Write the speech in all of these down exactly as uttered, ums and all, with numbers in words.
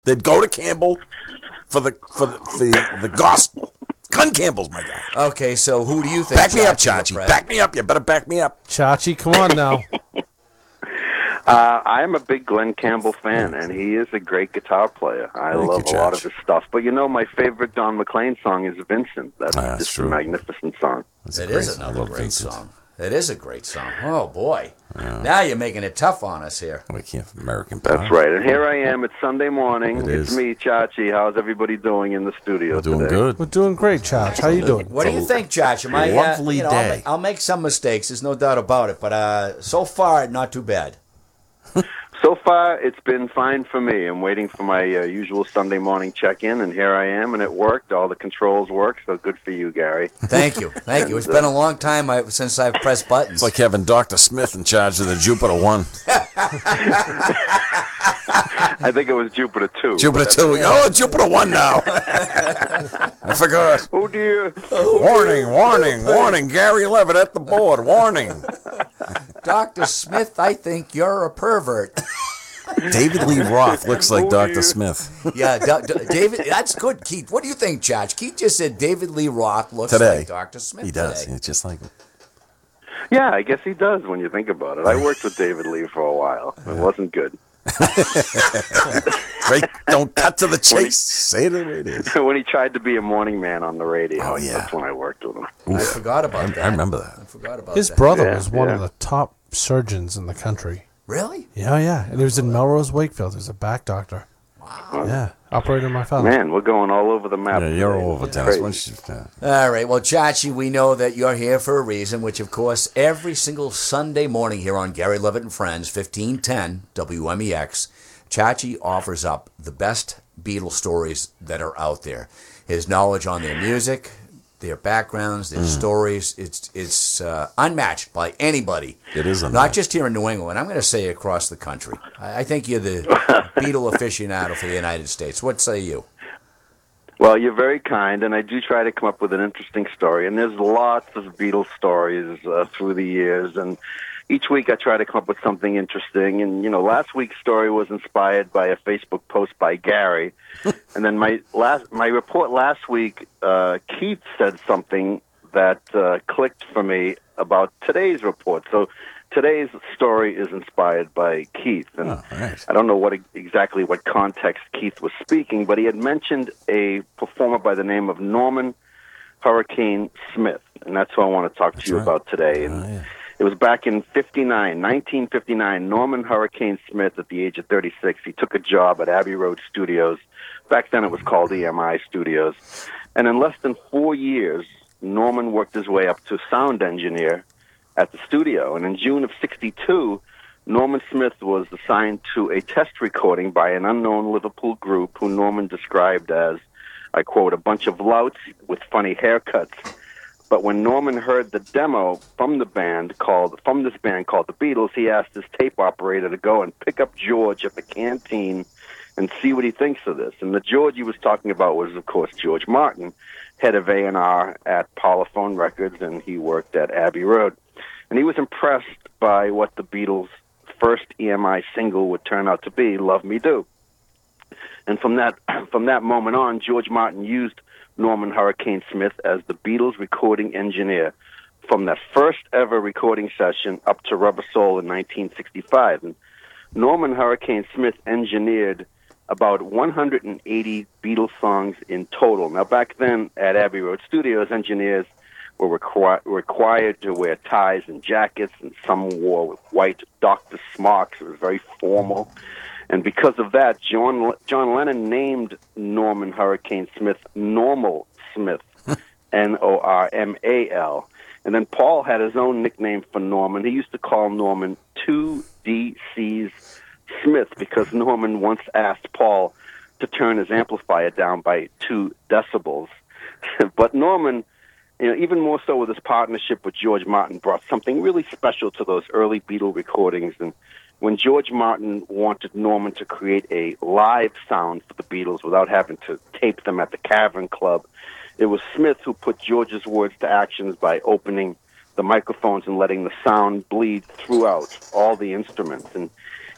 They'd go to Campbell for the for the, for the, the gospel. Gun Campbell's my guy. Okay, so who do you think? Back me up, Chachi. Back me up. You better back me up. Chachi, come on now. Uh, I am a big Glenn Campbell fan, and he is a great guitar player. I Thank love you, a lot of Judge. his stuff. But you know, my favorite Don McLean song is Vincent. That's Ah, that's just true. a magnificent song. That's It great- is I another love great Vincent. song. It is a great song. Oh, boy. Now you're making it tough on us here. We can't American Pie. That's right. And here I am. It's Sunday morning. It it's is. me, Chachi. How's everybody doing in the studio We're doing today? good. We're doing great, Chach. How you doing? What do you think, Josh? Am I, uh, lovely you know, I'll, day. ma- I'll make some mistakes. There's no doubt about it. But uh, so far, not too bad. So far, it's been fine for me. I'm waiting for my uh, usual Sunday morning check-in, and here I am, and it worked. All the controls work, so good for you, Gary. Thank you. Thank you. It's been a long time I, since I've pressed buttons. It's like having Doctor Smith in charge of the Jupiter One. I think it was Jupiter two. Jupiter Two. Oh, Jupiter One now. I forgot. Oh, dear. Warning, warning, warning. Gary Levitt at the board. Warning. Doctor Smith, I think you're a pervert. David Lee Roth looks like Oh, Doctor dear. Smith. Yeah, Do- Do- David, that's good, Keith. What do you think, Josh? Keith just said David Lee Roth looks Today. like Doctor Smith He does. today. It's just like him. Yeah, I guess he does when you think about it. I worked with David Lee for a while. It wasn't good. Right? Don't cut to the chase. Say it the way it is. When he tried to be a morning man on the radio. Oh, yeah. That's when I worked with him. I forgot about I, that. I remember that. I forgot about His that. brother Yeah, was one yeah. of the top surgeons in the country. Really? Yeah, yeah. And he was in Melrose, Wakefield. He was a back doctor. Wow. Yeah. Operator my father. Man, we're going all over the map. Yeah, you're today. all over, It's Dennis. crazy. Why don't you, uh, All right. Well, Chachi, we know that you're here for a reason, which, of course, every single Sunday morning here on Gary Levitt and Friends, fifteen ten W M E X, Chachi offers up the best Beatles stories that are out there. His knowledge on their music, their backgrounds, their stories, it's it's uh, unmatched by anybody. It is Not unmatched. just here in New England. I'm going to say across the country. I, I think you're the Beatle aficionado for the United States. What say you? Well, you're very kind, and I do try to come up with an interesting story. And there's lots of Beatles stories uh, through the years, and each week I try to come up with something interesting. And, you know, last week's story was inspired by a Facebook post by Gary. And then my last my report last week, uh, Keith said something that uh, clicked for me about today's report. So today's story is inspired by Keith. And Oh, right. I don't know what exactly what context Keith was speaking, but he had mentioned a performer by the name of Norman Hurricane Smith. And that's who I want to talk to you right. about today. And Oh, yeah. it was back in fifty-nine, nineteen fifty-nine, Norman Hurricane Smith, at the age of thirty-six, he took a job at Abbey Road Studios. Back then it was called E M I Studios. And in less than four years, Norman worked his way up to sound engineer at the studio. And in June of sixty-two, Norman Smith was assigned to a test recording by an unknown Liverpool group who Norman described as, I quote, a bunch of louts with funny haircuts. But when Norman heard the demo from the band called from this band called the Beatles, he asked his tape operator to go and pick up George at the canteen and see what he thinks of this. And the George he was talking about was, of course, George Martin, head of A and R at Parlophone Records, and he worked at Abbey Road. And he was impressed by what the Beatles' first E M I single would turn out to be, Love Me Do. And from that from that moment on, George Martin used Norman Hurricane Smith as the Beatles' recording engineer from that first ever recording session up to Rubber Soul in nineteen sixty-five. And Norman Hurricane Smith engineered about one hundred eighty Beatles songs in total. Now, back then at Abbey Road Studios, engineers were requi- required to wear ties and jackets, and some wore white doctor smocks. It was very formal. And because of that, John John Lennon named Norman Hurricane Smith Normal Smith, N O R M A L. And then Paul had his own nickname for Norman. He used to call Norman two D C's Smith because Norman once asked Paul to turn his amplifier down by two decibels. But Norman, you know, even more so with his partnership with George Martin, brought something really special to those early Beatle recordings. And when George Martin wanted Norman to create a live sound for the Beatles without having to tape them at the Cavern Club, it was Smith who put George's words to actions by opening the microphones and letting the sound bleed throughout all the instruments. And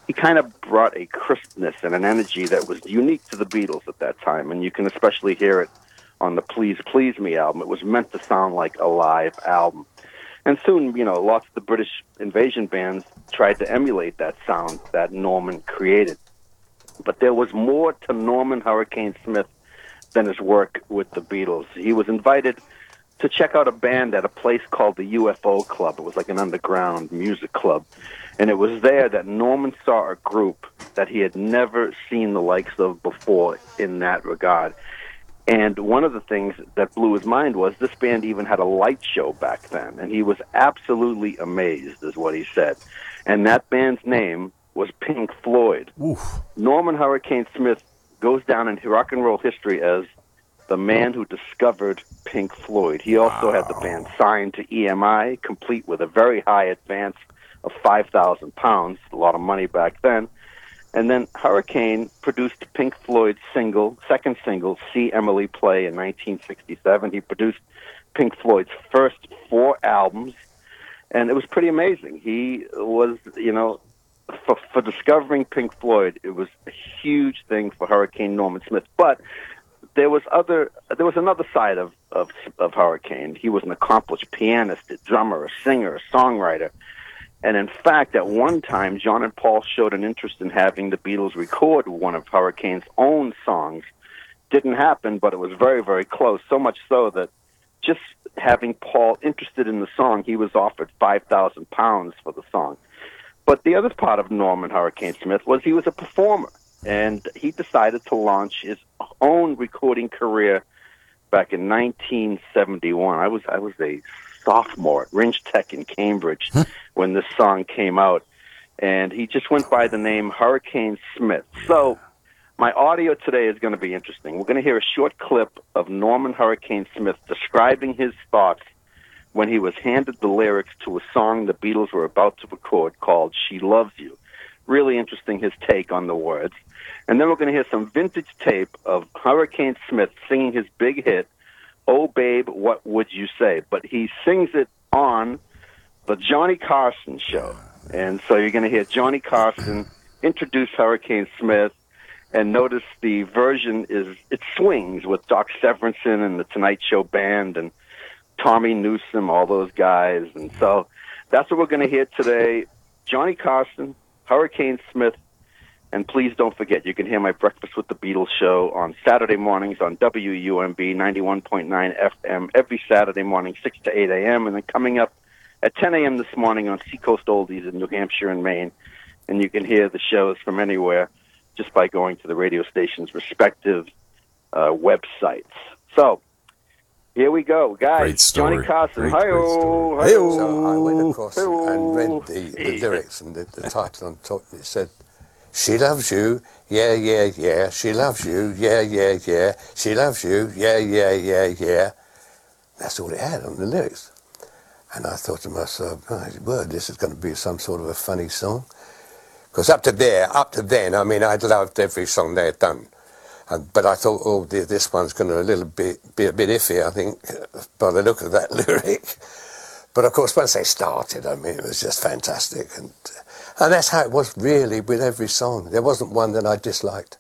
he kind of brought a crispness and an energy that was unique to the Beatles at that time, and you can especially hear it on the Please Please Me album. It was meant to sound like a live album. And soon, you know, lots of the British invasion bands tried to emulate that sound that Norman created. But there was more to Norman Hurricane Smith than his work with the Beatles. He was invited to check out a band at a place called the U F O Club. It was like an underground music club. And it was there that Norman saw a group that he had never seen the likes of before in that regard. And one of the things that blew his mind was this band even had a light show back then. And he was absolutely amazed, is what he said. And that band's name was Pink Floyd. Oof. Norman Hurricane Smith goes down in rock and roll history as the man who discovered Pink Floyd. He also wow. had the band signed to E M I, complete with a very high advance of five thousand pounds, a lot of money back then. And then Hurricane produced Pink Floyd's single, second single, See Emily Play, in nineteen sixty-seven. He produced Pink Floyd's first four albums, and it was pretty amazing. He was, you know, for, for discovering Pink Floyd, it was a huge thing for Hurricane Norman Smith. But there was other, there was another side of, of, of Hurricane. He was an accomplished pianist, a drummer, a singer, a songwriter. And in fact, at one time, John and Paul showed an interest in having the Beatles record one of Hurricane's own songs. Didn't happen, but it was very, very close, so much so that just having Paul interested in the song, he was offered five thousand pounds for the song. But the other part of Norman Hurricane Smith was he was a performer, and he decided to launch his own recording career back in nineteen seventy-one. I was I was a sophomore at Ringe Tech in Cambridge huh? when this song came out, and he just went by the name Hurricane Smith. So my audio today is going to be interesting. We're going to hear a short clip of Norman Hurricane Smith describing his thoughts when he was handed the lyrics to a song the Beatles were about to record called She Loves You. Really interesting, his take on the words. And then we're going to hear some vintage tape of Hurricane Smith singing his big hit, Oh Babe, What Would You Say? But he sings it on the Johnny Carson show. And so you're going to hear Johnny Carson introduce Hurricane Smith, and notice the version is, it swings with Doc Severinsen and the Tonight Show Band and Tommy Newsom, all those guys. And so that's what we're going to hear today. Johnny Carson, Hurricane Smith, and please don't forget, you can hear my Breakfast with the Beatles show on Saturday mornings on W U M B ninety-one point nine F M every Saturday morning, six to eight a.m., and then coming up at ten a.m. this morning on Seacoast Oldies in New Hampshire and Maine. And you can hear the shows from anywhere just by going to the radio station's respective uh, websites. So, here we go, guys. Great story. Johnny Carson. Great, Hi-oh, great story. hi-oh, So I went across hi-oh. and read the, the lyrics and the, the title on top. It said, she loves you, yeah, yeah, yeah. She loves you, yeah, yeah, yeah. She loves you, yeah, yeah, yeah, yeah. That's all it had on the lyrics. And I thought to myself, my word, this is going to be some sort of a funny song. Because up to there, up to then, I mean, I'd loved every song they had done. And, but I thought, oh, dear, this one's going to a little bit be a bit iffy, I think, by the look of that lyric. But of course, once they started, I mean, it was just fantastic. And, and that's how it was really with every song. There wasn't one that I disliked.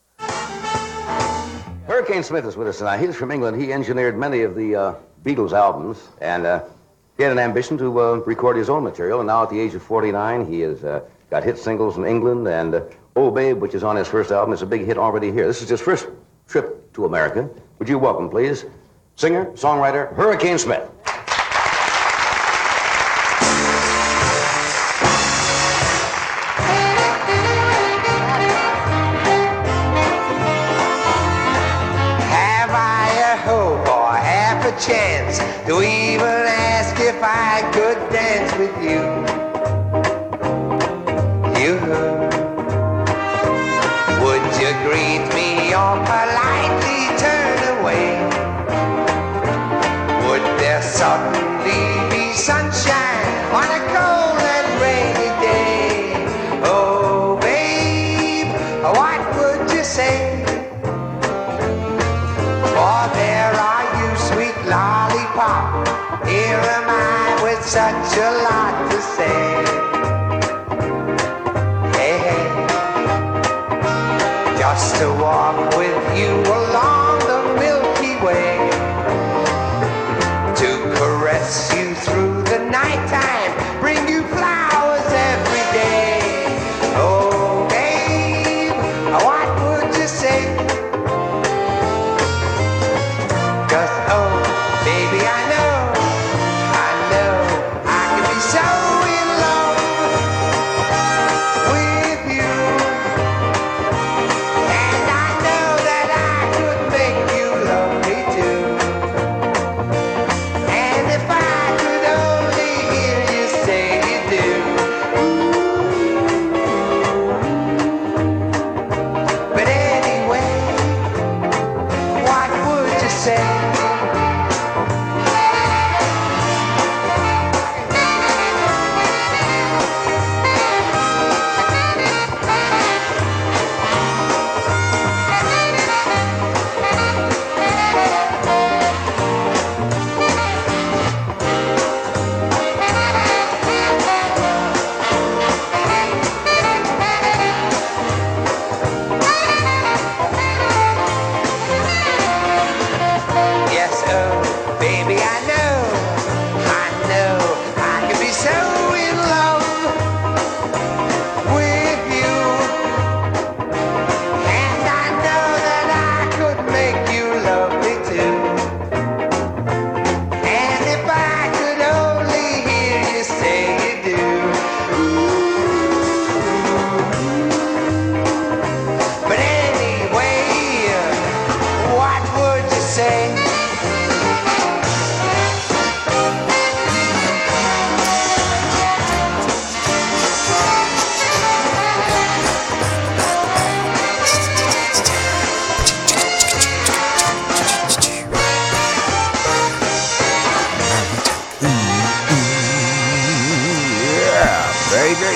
Hurricane Smith is with us tonight. He's from England. He engineered many of the uh, Beatles albums, and uh, he had an ambition to uh, record his own material. And now at the age of forty-nine, he has uh, got hit singles in England, and uh, Oh Babe, which is on his first album, is a big hit already here. This is his first trip to America. Would you welcome, please, singer, songwriter, Hurricane Smith. Have I a hope or half a chance to even ask if I could dance with you? You would you greet me or politely turn away? Would there suddenly be sunshine on a cold and rainy day? Oh, babe, what would you say? For there are you, sweet lollipop. Here am I with such a lot to say. Hey, hey. baby.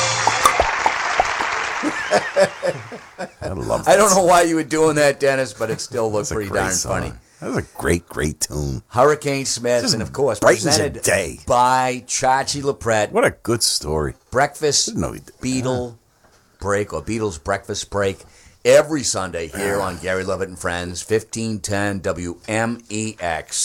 I love. I don't know why you were doing that, Dennis, but it still looked That's a pretty great darn song. funny. That was a great, great tune. Hurricane Smith, Just and of course, brightens your presented day. by Chachi LaPrette. What a good story. Breakfast Didn't know he did that. Beatle break or Beatles breakfast break every Sunday here on Gary Levitt and Friends, fifteen ten W M E X.